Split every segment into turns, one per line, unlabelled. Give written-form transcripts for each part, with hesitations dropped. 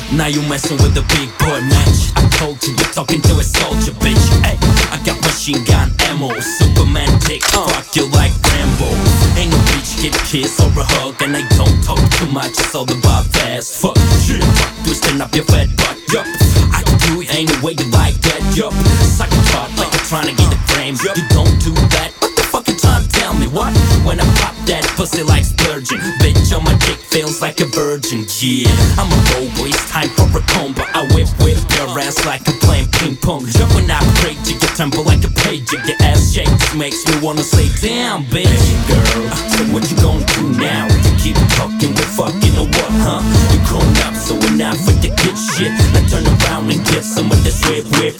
Now you messing with the big boy match. I told you you're talking to a soldier, bitch. Hey, I got machine gun ammo, Superman dick, fuck you like Rambo. Ain't no bitch get kiss or a hug, and I don't talk too much, it's all about fast. Fuck shit, twisting up your fat butt, yup. I can do it any way you like that, yup. Suck a butt like you're trying to get a frame. You don't do that, what the fuck you trying to tell me, what? When I pop that pussy like splurging, bitch on my dick feels like a virgin, yeah. I'm a robo, it's time for a combo. I whip your ass like I'm playing ping pong. Jumping out crazy, you tremble like a page. Your ass shakes, makes me wanna say, damn, bitch. Hey girl, so what you gonna do now? You keep talking, we're fucking or what, huh? You grown up, so enough with the good shit. Now turn around and get some of this whip.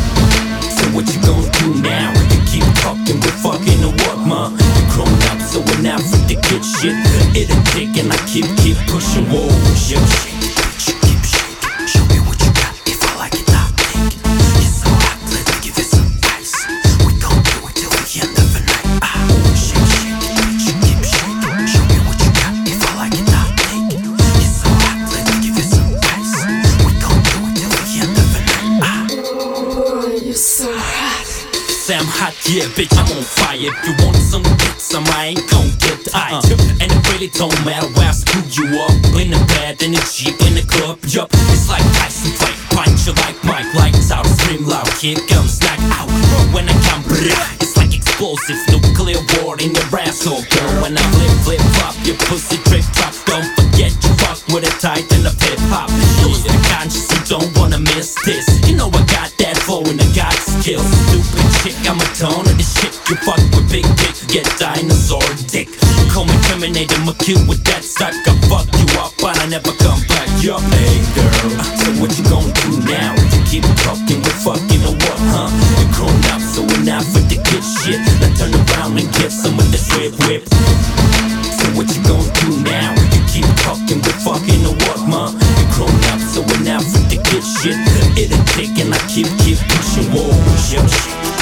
So what you gonna do now? You keep talking, we're fucking or what, ma? You grown up, so enough with the good shit. It a dick and I keep pushing, whoa, shit. Keep shaking, show me what you got. If I like it, I'll take it. You're so hot, let me give you some ice. We gon' do it till the end of the night. Shake, keep shaking, show me what you got. If I like it, I'll take it. You're so hot, let me give you some ice. We gon' do it till the end of the night.
Boy, you're so hot.
Say I'm hot, yeah, bitch, I'm on fire. If you want some hits, I ain't gon' get tight. And it really don't matter where I screw you up. In the bed, in the Jeep, in the club, yup. It's like Tyson fight, punch you like Mike. Lights out, scream loud, here comes knock out. When I come, it's like explosive nuclear war in your asshole, girl. When I flip, flop, your pussy drip drop. Don't forget you fuck with a tight and a hip hop. Use the conscious, you don't wanna miss this. You know I got that flow and I got skills. Stupid chick, I'm a ton of the shit. You fuck with big dick, get dinosaur dick. Call me Terminator, I'ma kill with that stuff. I fuck you up, but I never come back. Yo, hey girl, so what you gonna do now? You keep talking, we're fucking or what, huh? You grown up, so enough with the good shit. Now turn around and get some of this whip. So what you gonna do now? You keep talking, we're fucking or what, ma? You grown up, so enough with the good shit. It a dick and I keep pushing, whoa, shit.